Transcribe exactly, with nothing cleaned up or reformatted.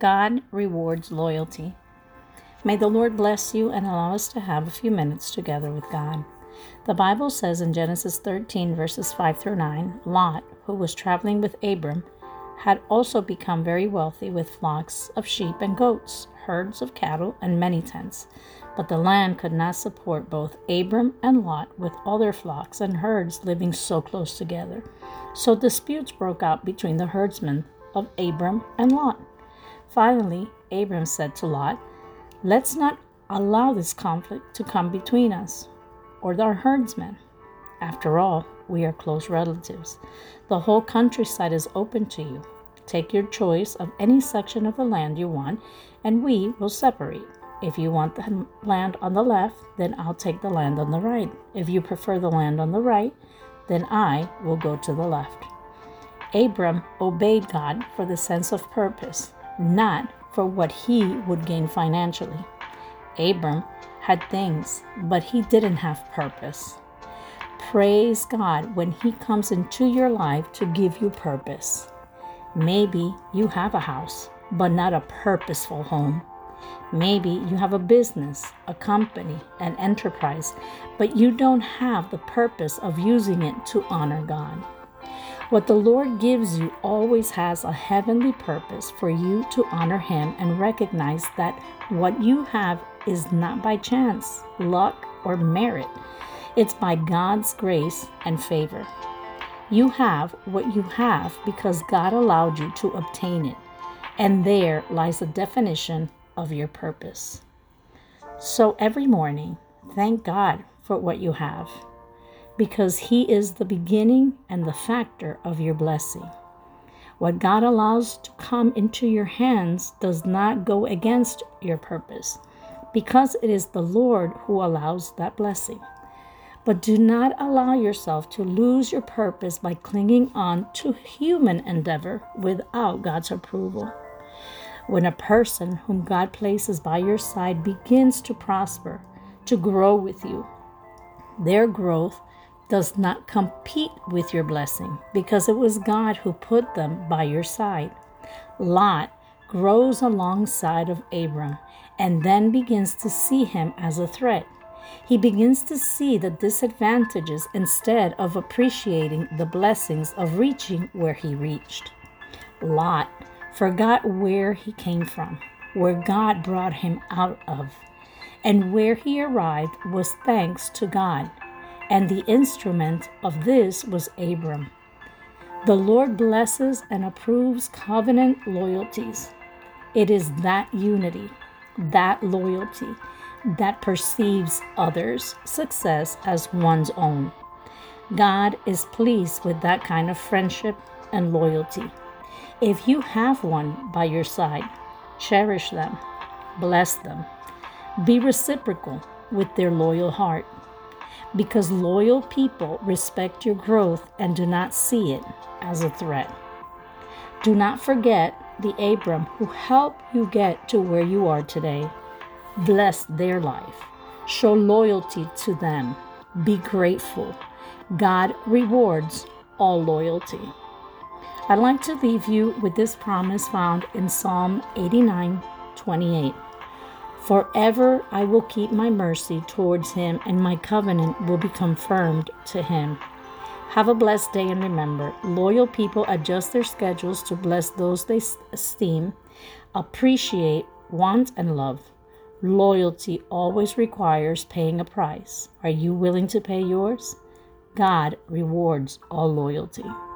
God rewards loyalty. May the Lord bless you and allow us to have a few minutes together with God. The Bible says in Genesis thirteen, verses five through nine, Lot, who was traveling with Abram, had also become very wealthy with flocks of sheep and goats, herds of cattle, and many tents. But the land could not support both Abram and Lot with all their flocks and herds living so close together. So disputes broke out between the herdsmen of Abram and Lot. Finally, Abram said to Lot, "Let's not allow this conflict to come between us or our herdsmen. After all, we are close relatives. The whole countryside is open to you. Take your choice of any section of the land you want, and we will separate. If you want the land on the left, then I'll take the land on the right. If you prefer the land on the right, then I will go to the left." Abram obeyed God for the sense of purpose, not for what he would gain financially. Abram had things, but he didn't have purpose. Praise God when he comes into your life to give you purpose. Maybe you have a house, but not a purposeful home. Maybe you have a business, a company, an enterprise, but you don't have the purpose of using it to honor God. What the Lord gives you always has a heavenly purpose for you to honor Him and recognize that what you have is not by chance, luck, or merit. It's by God's grace and favor. You have what you have because God allowed you to obtain it, and there lies the definition of your purpose. So every morning, thank God for what you have, because He is the beginning and the factor of your blessing. What God allows to come into your hands does not go against your purpose, because it is the Lord who allows that blessing. But do not allow yourself to lose your purpose by clinging on to human endeavor without God's approval. When a person whom God places by your side begins to prosper, to grow with you, their growth does not compete with your blessing because it was God who put them by your side. Lot grows alongside of Abram and then begins to see him as a threat. He begins to see the disadvantages instead of appreciating the blessings of reaching where he reached. Lot forgot where he came from, where God brought him out of, and where he arrived was thanks to God, and the instrument of this was Abram. The Lord blesses and approves covenant loyalties. It is that unity, that loyalty, that perceives others' success as one's own. God is pleased with that kind of friendship and loyalty. If you have one by your side, cherish them, bless them, be reciprocal with their loyal heart, because loyal people respect your growth and do not see it as a threat. Do not forget the Abram who helped you get to where you are today. Bless their life. Show loyalty to them. Be grateful. God rewards all loyalty. I'd like to leave you with this promise found in Psalm eighty-nine twenty-eight. Forever I will keep my mercy towards him, and my covenant will be confirmed to him. Have a blessed day, and remember, loyal people adjust their schedules to bless those they esteem, appreciate, want, and love. Loyalty always requires paying a price. Are you willing to pay yours? God rewards all loyalty.